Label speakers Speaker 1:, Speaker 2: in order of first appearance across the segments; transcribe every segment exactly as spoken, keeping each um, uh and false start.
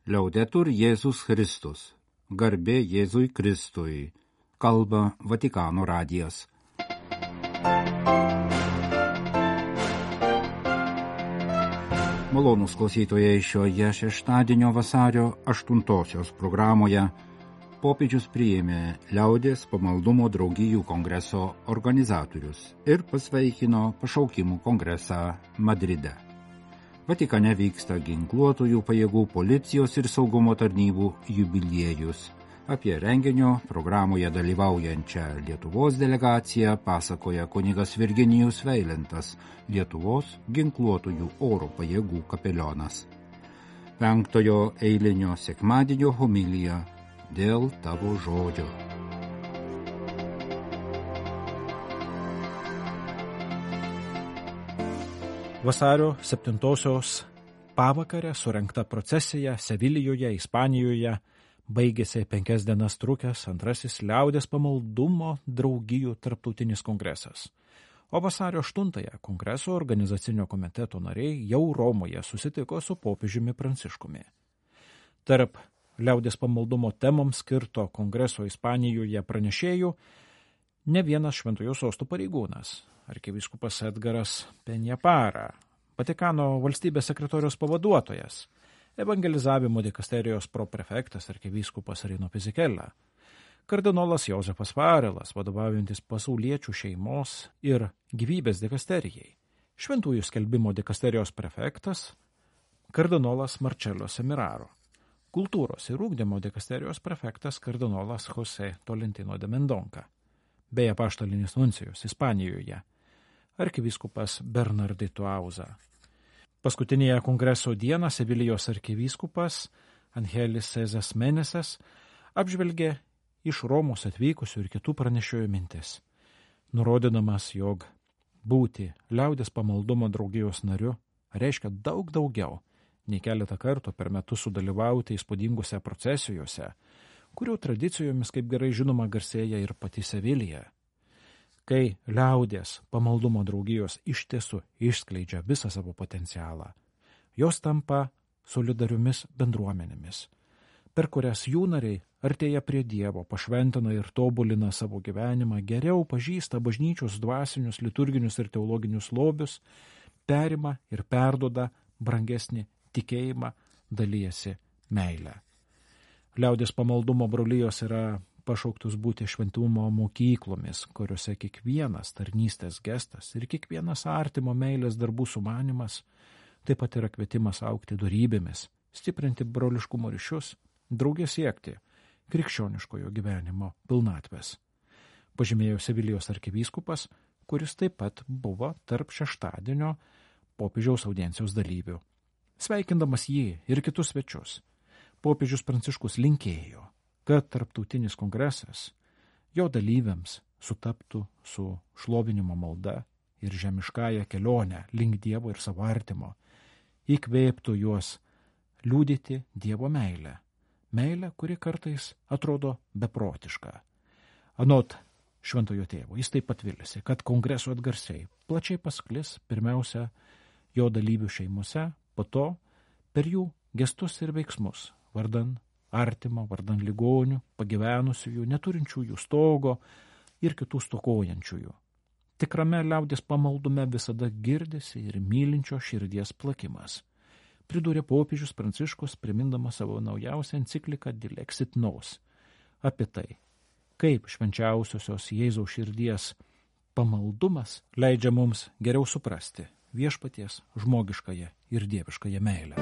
Speaker 1: Liaudetur Jėzus Kristus. Garbė Jėzui Kristui. Kalba Vatikano radijas. Malonūs klausytojai, šioje šeštadienio vasario aštuntosios programoje popiežius priėmė Liaudies pamaldumo draugijų kongreso organizatorius ir pasveikino pašaukimų kongresą Madride. Vatikane vyksta ginkluotųjų pajėgų, policijos ir saugumo tarnybų jubiliejus. Apie renginio programoje dalyvaujančią Lietuvos delegaciją pasakoja kunigas Virginijus Veilentas, Lietuvos ginkluotųjų oro pajėgų kapelionas. Penktojo eilinio sekmadienio homilija dėl tavo žodžio.
Speaker 2: Vasario septintosios pavakarę surengta procesija Sevilijoje, Ispanijoje, baigėsi penkias dienas trukęs antrasis Liaudies pamaldumo draugijų tarptautinis kongresas. O vasario aštuntąją kongreso organizacinio komiteto nariai jau Romoje susitiko su popiežiumi Pranciškumi. Tarp Liaudies pamaldumo temoms skirto kongreso Ispanijoje pranešėjų ne vienas šventojo sosto pareigūnas, arkivyskupas Edgaras Penjapara, Vatikano valstybės sekretoriaus pavaduotojas, evangelizavimo dikasterijos proprefektas arkivyskupas Rino Fisichella, kardinolas Jozefas Farelas, vadovaujantis pasauliečių šeimos ir gyvybės dikasterijai, šventųjų skelbimo dikasterijos prefektas, kardinolas Marcello Semiraro, kultūros ir ugdymo dikasterijos prefektas kardinolas José Tolentino de Mendonca, bei apaštalinis nuncijus Ispanijoje, arkivyskupas Bernardito Auza. Paskutinėje kongreso dieną Sevilijos arkivyskupas Angelis Cezas Menesas apžvelgė iš Romos atvykusių ir kitų pranešėjų mintis, nurodydamas, jog būti Liaudies pamaldumo draugijos nariu reiškia daug daugiau nei keletą kartų per metus sudalyvauti įspūdingose procesijose, kurių tradicijomis, kaip gerai žinoma, garsėja ir pati Sevilija. Kai Liaudies pamaldumo draugijos iš tiesų išskleidžia visą savo potencialą, jos tampa solidariomis bendruomenėmis, per kurias jų nariai artėja prie Dievo, pašventina ir tobulina savo gyvenimą, geriau pažįsta bažnyčios dvasinius, liturginius ir teologinius lobius, perima ir perduoda brangesnį tikėjimą, dalijasi meilę. Liaudies pamaldumo brolijos yra pašauktus būti šventumo mokyklomis, kuriuose kiekvienas tarnystės gestas ir kiekvienas artimo meilės darbų sumanimas, taip pat yra kvietimas augti dorybėmis, stiprinti broliškumo ryšius, drauge siekti krikščioniškojo gyvenimo pilnatvės. Pažymėjo Sevilijos arkivyskupas, kuris taip pat buvo tarp šeštadienio popiežiaus audiencijos dalyvių. Sveikindamas jį ir kitus svečius, popiežius Pranciškus linkėjo, kad tarptautinis kongresas jo dalyviams sutaptų su šlovinimo malda ir žemiškąja kelionė link Dievo ir savo artimo, įkvėptų juos liudyti Dievo meilę, meilę, kuri kartais atrodo beprotiška. Anot šventojo tėvo, jis taip pat vilisi, kad kongreso atgarsiai plačiai pasklis pirmiausia jo dalyvių šeimose, po to per jų gestus ir veiksmus, vardan artimo, vardan ligonių, pagyvenusiųjų, neturinčiųjų stogo ir kitų stokojančiųjų. Tikrame Liaudies pamaldume visada girdisi ir mylinčio širdies plakimas, pridūrė popiežius Pranciškus, primindamas savo naujausią encikliką Dilexit Nos apie tai, kaip švenčiausiosios Jėzaus širdies pamaldumas leidžia mums geriau suprasti viešpaties žmogiškąją ir dieviškąją meilę.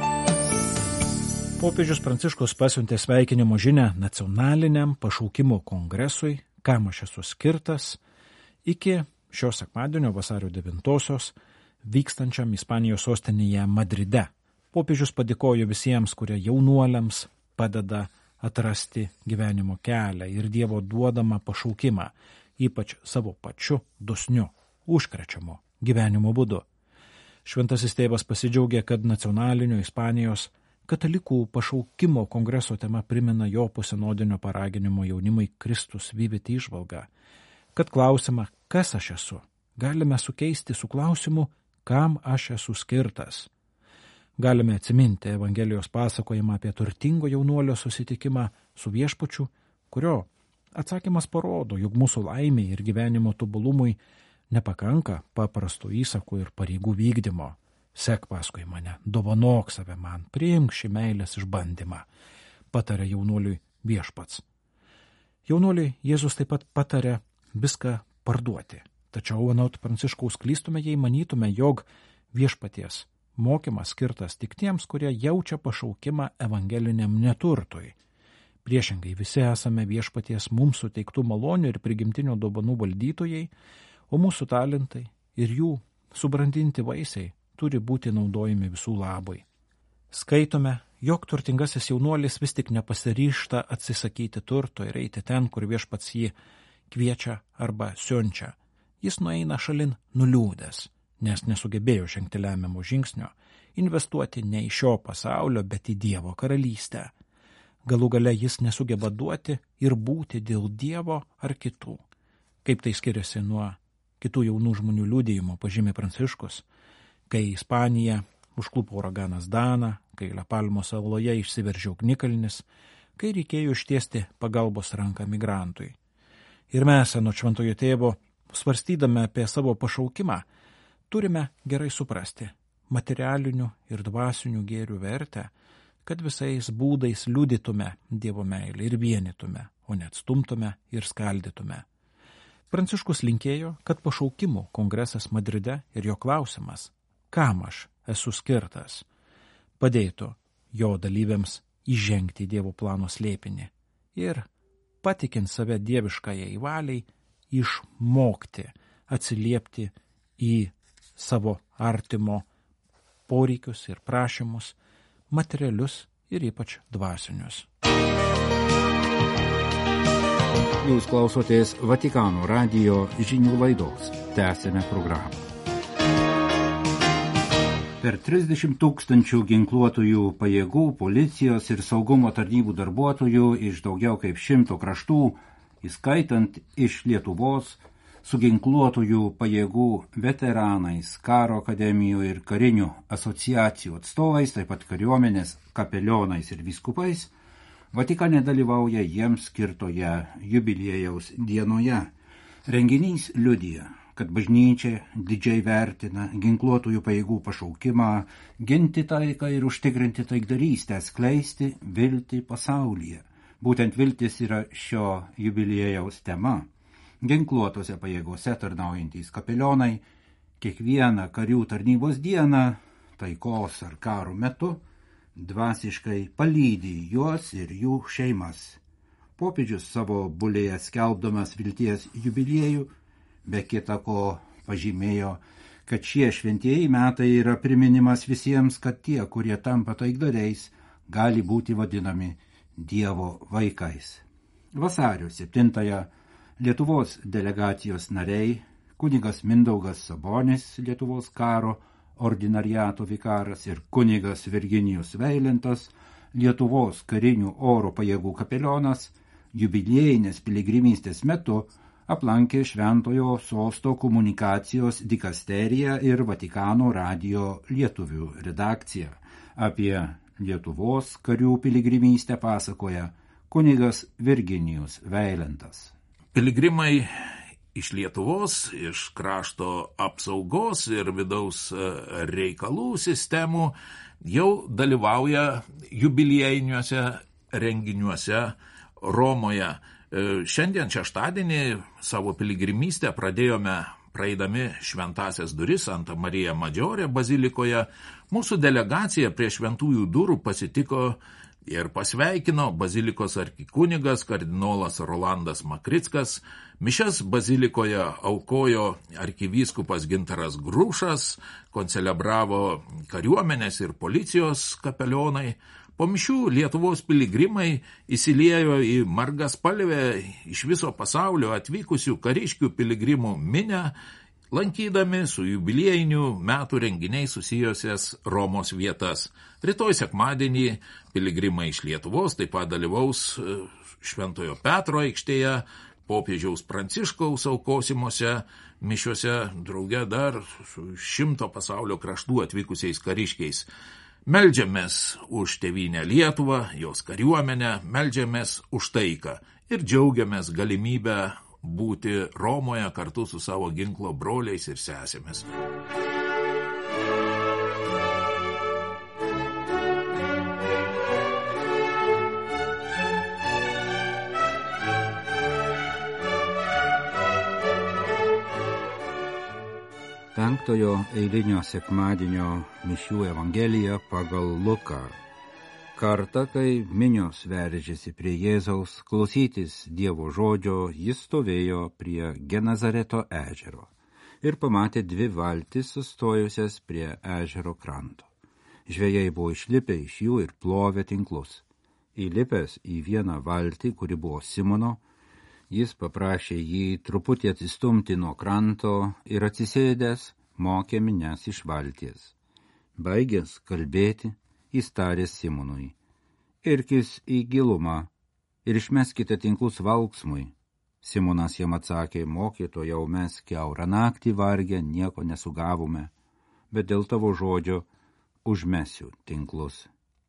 Speaker 2: Popiežius Pranciškus pasiuntė sveikinimo žinią nacionaliniam pašaukimo kongresui, kam aš esu skirtas, iki šio sekmadienio vasario devintosios vykstančiam Ispanijos sostinėje Madride. Popiežius padėkojo visiems, kurie jaunuoliams padeda atrasti gyvenimo kelią ir Dievo duodamą pašaukimą, ypač savo pačiu dosniu, užkrečiamu gyvenimo būdu. Šventasis tėvas pasidžiaugė, kad nacionalinio Ispanijos katalikų pašaukimo kongreso tema primena jo posinodinio paraginimo jaunimui Kristus vivit įžvalgą, kad klausimą, kas aš esu, galime sukeisti su klausimu, kam aš esu skirtas. Galime atsiminti Evangelijos pasakojimą apie turtingo jaunuolio susitikimą su viešpačiu, kurio atsakymas parodo, jog mūsų laimei ir gyvenimo tobulumui nepakanka paprastų įsakų ir pareigų vykdymo. Sek paskui mane, dovanok save man, priimk šį meilės išbandymą, patarė jaunuoliui viešpats. Jaunuoliui Jėzus taip pat patarė viską parduoti. Tačiau, anot Pranciškaus, klystume, jei manytume, jog viešpaties mokymas skirtas tik tiems, kurie jaučia pašaukimą evangeliniam neturtui. Priešingai, visi esame viešpaties mums suteiktų malonių ir prigimtinių dovanų valdytojai, o mūsų talentai ir jų subrandinti vaisiai turi būti naudojami visų labui. Skaitome, jog turtingasis jaunuolis vis tik nepasiryžta atsisakyti turto ir eiti ten, kur viešpats jį kviečia arba siunčia. Jis nueina šalin nuliūdęs, nes nesugebėjo žengti lemiamo žingsnio, investuoti ne į šio pasaulio, bet į Dievo karalystę. Galų gale jis nesugeba duoti ir būti dėl Dievo ar kitų. Kaip tai skiriasi nuo kitų jaunų žmonių liudijimo, pažymė Pranciškus, kai Ispanija užklupo uraganas Dana, kai Lapalmo saloje išsiveržė ugnikalnis, kai reikėjo ištiesti pagalbos ranką migrantui. Ir mes, anot šventojo tėvo, svarstydami apie savo pašaukimą, turime gerai suprasti materialinių ir dvasinių gėrių vertę, kad visais būdais liudytume Dievo meilę ir vienytume, o net stumtume ir skaldytume. Pranciškus linkėjo, kad pašaukimų kongresas Madride ir jo klausimas, kam aš esu skirtas, padėtų jo dalyviams įžengti į Dievo plano slėpinį ir, patikint save dieviškajai valiai, išmokti atsiliepti į savo artimo poreikius ir prašymus, materialius ir ypač dvasinius.
Speaker 1: Jūs klausotės Vatikano radijo žinių laidos. Tęsime programą. Per trisdešimt tūkstančių ginkluotųjų pajėgų, policijos ir saugumo tarnybų darbuotojų iš daugiau kaip šimto kraštų, įskaitant iš Lietuvos, su ginkluotųjų pajėgų veteranais, karo akademijų ir karinių asociacijų atstovais, taip pat kariuomenės kapelionais ir vyskupais, Vatikane dalyvauja jiems skirtoje jubiliejaus dienoje. Renginys liudija, kad bažnyčia didžiai vertina ginkluotųjų pajėgų pašaukimą ginti taiką ir užtikrinti taikdarystę, skleisti viltį pasaulyje. Būtent viltis yra šio jubiliejaus tema. Ginkluotose pajėgose tarnaujantys kapelionai kiekvieną karių tarnybos dieną, taikos ar karo metu, dvasiškai palydi juos ir jų šeimas. Popiežius savo bulėje skelbdamas vilties jubiliejų, be kita ko pažymėjo, kad šie šventieji metai yra priminimas visiems, kad tie, kurie tampa taikdariais, gali būti vadinami Dievo vaikais. Vasario septintąją Lietuvos delegacijos nariai, kunigas Mindaugas Sabonis, Lietuvos karo ordinariato vikaras, ir kunigas Virginijus Veilentas, Lietuvos karinių oro pajėgų kapelionas, jubiliejinės piligrimystės metu aplankė Šventojo sosto komunikacijos dikasteriją ir Vatikano radijo lietuvių redakciją. Apie Lietuvos karių piligrimystę pasakoja kunigas Virginijus Veilentas.
Speaker 3: Piligrimai iš Lietuvos, iš krašto apsaugos ir vidaus reikalų sistemų jau dalyvauja jubiliejiniuose renginiuose Romoje. Šiandien šeštadienį savo piligrimystę pradėjome praeidami šventasias duris Santa Marija Maggiore bazilikoje. Mūsų delegacija prie šventųjų durų pasitiko ir pasveikino bazilikos arkikunigas kardinolas Rolandas Makrickas. Mišias bazilikoje aukojo arkivyskupas Gintaras Grušas, koncelebravo kariuomenės ir policijos kapelionai. Po mišių Lietuvos piligrimai įsiliejo į margaspalvę iš viso pasaulio atvykusių kariškių piligrimų minę, lankydami su jubiliejinių metų renginiais susijusias Romos vietas. Rytoj sekmadienį piligrimai iš Lietuvos taip pat dalyvaus Šventojo Petro aikštėje, popiežiaus Pranciškaus aukosimuose mišiuose, drauge dar su šimto pasaulio kraštų atvykusiais kariškiais. Meldžiamės už tėvynę Lietuvą, jos kariuomenę, meldžiamės už taiką ir džiaugiamės galimybę būti Romoje kartu su savo ginklo broliais ir sesėmis.
Speaker 1: Penktojo eilinio sekmadienio mišių evangelija pagal Luką. Kartą, kai minios veržėsi prie Jėzaus klausytis Dievo žodžio, jis stovėjo prie Genazareto ežero ir pamatė dvi valtis sustojusias prie ežero kranto. Žvejai buvo išlipę iš jų ir plovė tinklus. Įlipęs į vieną valtį, kuri buvo Simono, jis paprašė jį truputį atsistumti nuo kranto ir atsisėdęs mokė minias iš valties. Baigęs kalbėti, jis tarė Simonui: irkis į gilumą ir išmeskite tinklus valksmui. Simonas jam atsakė: mokytojau, mes kiaurą naktį vargę nieko nesugavome, bet dėl tavo žodžio užmesiu tinklus.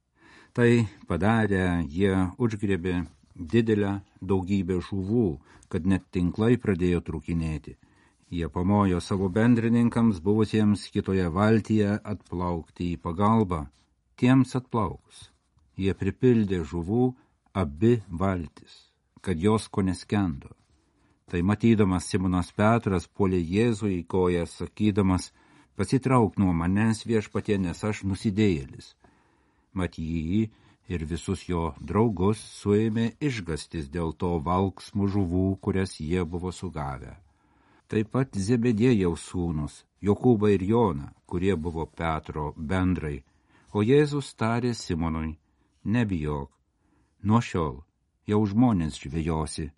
Speaker 1: Tai padarę, jie užgriebė didelę daugybę žuvų, kad net tinklai pradėjo trūkinėti. Jie pamojo savo bendrininkams buvusiems kitoje valtyje atplaukti į pagalbą. Tiems atplaukus, jie pripildė žuvų abi valtis, kad jos ko neskendo. Tai matydamas Simonas Petras puolė Jėzui į koją, sakydamas: pasitrauk nuo manęs, Viešpatie, nes aš nusidėjėlis. Mat jį ir visus jo draugus suėmė išgastis dėl to valksmų žuvų, kurias jie buvo sugavę. Taip pat Zebediejaus sūnus, Jokūbą ir Joną, kurie buvo Petro bendrai, o Jėzus tarė Simonui: nebijok, nuo šiol jau žmonės žvejosi.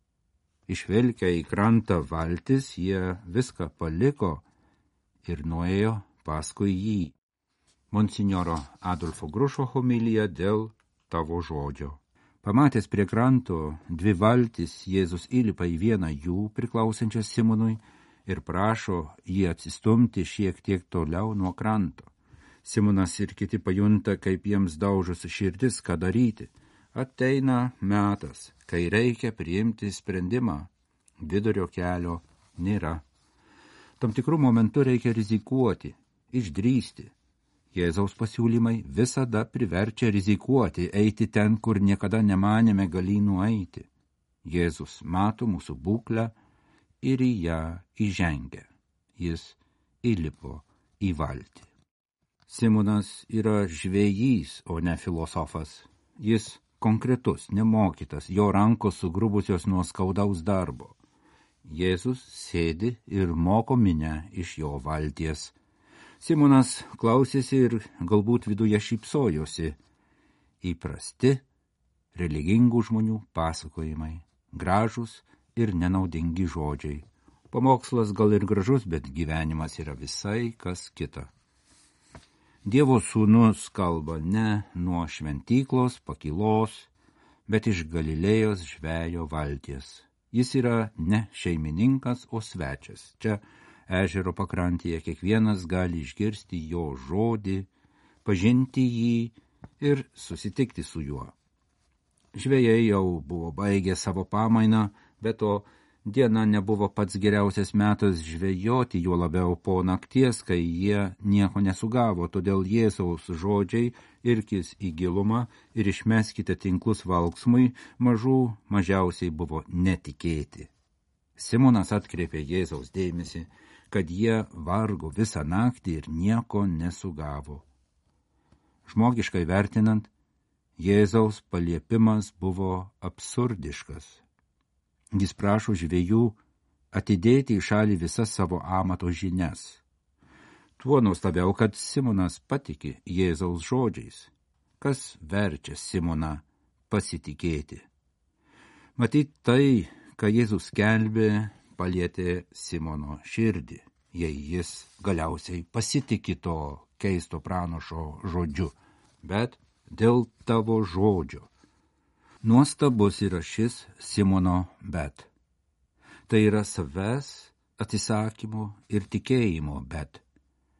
Speaker 1: Išvilkę į krantą valtis, jie viską paliko ir nuėjo paskui jį. Monsinjoro Adolfo Grušo homilija dėl tavo žodžio. Pamatęs prie kranto dvi valtis, Jėzus įlipa į vieną jų priklausančią Simonui ir prašo jį atsistumti šiek tiek toliau nuo kranto. Simonas ir kiti pajunta, kaip jiems daužosi širdis, ką daryti. Ateina metas, kai reikia priimti sprendimą. Vidurio kelio nėra. Tam tikrų momentų reikia rizikuoti, išdrįsti. Jėzaus pasiūlymai visada priverčia rizikuoti, eiti ten, kur niekada nemanėme galį nueiti. Jėzus mato mūsų būklę ir į ją įžengia. Jis įlipo į valtį. Simonas yra žvejys, o ne filosofas. Jis konkretus, nemokytas, jo rankos sugrubusios nuo skaudaus darbo. Jėzus sėdi ir moko minią iš jo valties. Simonas klausėsi ir galbūt viduje šypsojosi. Įprasti, religingų žmonių pasakojimai, gražus ir nenaudingi žodžiai. Pamokslas gal ir gražus, bet gyvenimas yra visai kas kita. Dievo sūnus kalba ne nuo šventyklos pakylos, bet iš Galilėjos žvejo valties. Jis yra ne šeimininkas, o svečias. Čia ežero pakrantėje kiekvienas gali išgirsti jo žodį, pažinti jį ir susitikti su juo. Žvejai jau buvo baigę savo pamainą, bet to diena nebuvo pats geriausias metas žvejoti, juo labiau po nakties, kai jie nieko nesugavo, todėl Jėzaus žodžiai irkis į gilumą ir išmeskite tinklus valksmui mažų mažiausiai buvo netikėti. Simonas atkreipė Jėzaus dėmesį, kad jie vargo visą naktį ir nieko nesugavo. Žmogiškai vertinant, Jėzaus paliepimas buvo absurdiškas. Jis prašo žvejų atidėti į šalį visas savo amato žinias. Tuo nuostabiau, kad Simonas patiki Jėzaus žodžiais. Kas verčia Simoną pasitikėti? Matyt, tai, ką Jėzus skelbė, palietė Simono širdį, jei jis galiausiai pasitiki to keisto pranašo žodžiu, bet dėl tavo žodžio. Nuostabus yra šis Simono bet. Tai yra savęs atsisakymo ir tikėjimo bet.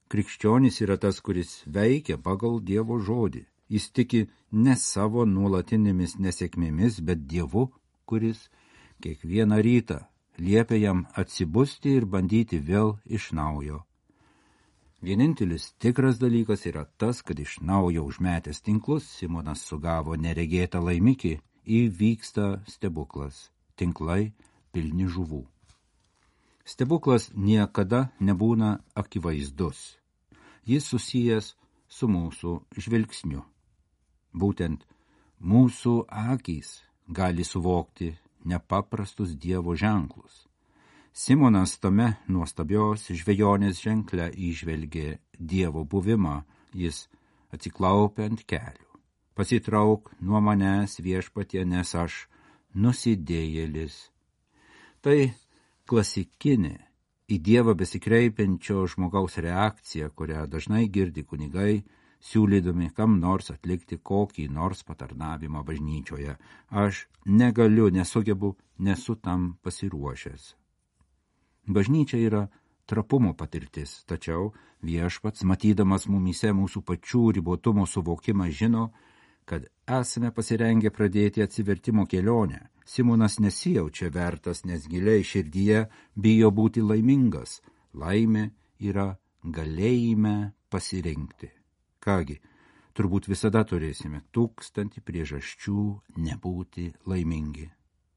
Speaker 1: Krikščionis yra tas, kuris veikia pagal Dievo žodį. Jis tiki ne savo nuolatinėmis nesėkmėmis, bet Dievu, kuris kiekvieną rytą liepia jam atsibusti ir bandyti vėl iš naujo. Vienintelis tikras dalykas yra tas, kad iš naujo užmetęs tinklus Simonas sugavo neregėtą laimikį, įvyksta stebuklas. Tinklai pilni žuvų. Stebuklas niekada nebūna akivaizdus. Jis susijęs su mūsų žvilgsniu. Būtent mūsų akys gali suvokti nepaprastus Dievo ženklus. Simonas tame nuostabios žvejonės ženkle įžvelgė Dievo buvimą, jis atsiklaupė ant kelių. Pasitrauk nuo manęs, Viešpatie, nes aš nusidėjėlis. Tai klasikinė į Dievą besikreipiančio žmogaus reakcija, kurią dažnai girdi kunigai, siūlydami kam nors atlikti kokį nors patarnavimą bažnyčioje. Aš negaliu, nesugebu, nesu tam pasiruošęs. Bažnyčia yra trapumo patirtis, tačiau Viešpats, matydamas mumyse mūsų pačių ribotumo suvokimą, žino, kad esame pasirengę pradėti atsivertimo kelionę. Simonas nesijaučia vertas, nes giliai širdyje bijo būti laimingas. Laimė yra galėjime pasirinkti. Kągi, turbūt visada turėsime tūkstantį priežasčių nebūti laimingi.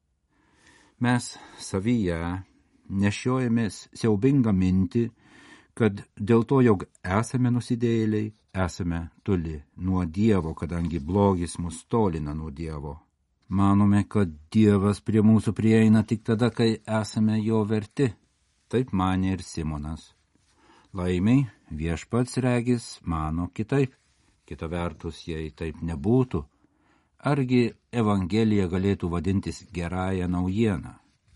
Speaker 1: Mes savyje nešiojamės siaubingą mintį, kad dėl to, jog esame nusidėjėliai, esame toli nuo Dievo, kadangi blogis mus tolina nuo Dievo. Manome, kad Dievas prie mūsų prieina tik tada, kai esame jo verti. Taip manė ir Simonas. Laimiai, Viešpats regis mano kitaip. Kita vertus, jei taip nebūtų, argi Evangelija galėtų vadintis gerąją naujieną?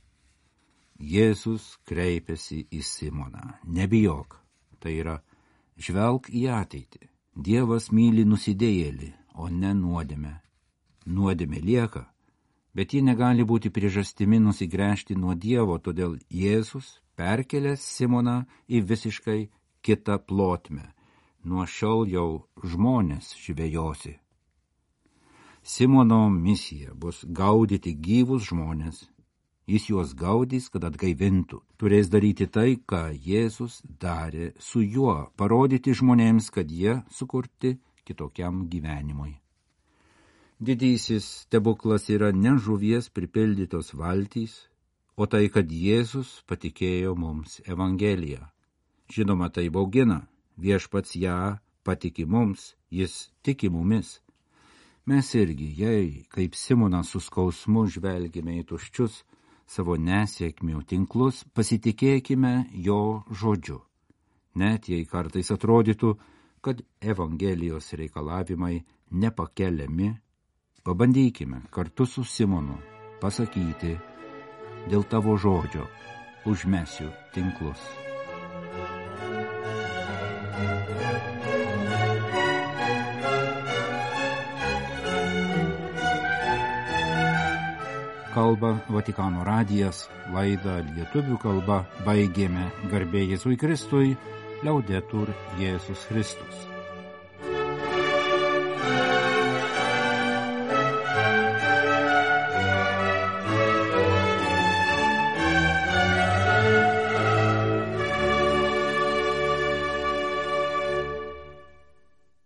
Speaker 1: Jėzus kreipėsi į Simoną. Nebijok, tai yra, žvelk į ateitį. Dievas myli nusidėjėlį, o ne nuodėmę. Nuodėmė lieka, bet ji negali būti priežastimi nusigręžti nuo Dievo, todėl Jėzus perkelė Simoną į visiškai kitą plotmę. Nuo šiol jau žmonės žvejosi. Simono misija bus gaudyti gyvus žmonės. Jis juos gaudys, kad atgaivintų. Turės daryti tai, ką Jėzus darė su juo, parodyti žmonėms, kad jie sukurti kitokiam gyvenimui. Didysis stebuklas yra ne žuvies pripildytos valtys, o tai, kad Jėzus patikėjo mums Evangeliją. Žinoma, tai baugina. Viešpats ją patiki mums, jis tiki mumis. Mes irgi, jei, kaip Simonas su skausmu žvelgime į tuščius savo nesėkmių tinklus, pasitikėkime jo žodžiu. Net jei kartais atrodytų, kad Evangelijos reikalavimai nepakeliami, pabandykime kartu su Simonu pasakyti, dėl tavo žodžio užmesiu tinklus. Kalba Vatikano radijas, laidą lietuvių kalba baigėme. Garbė Jėzui Kristui, Liaudetur Jėzus Kristus.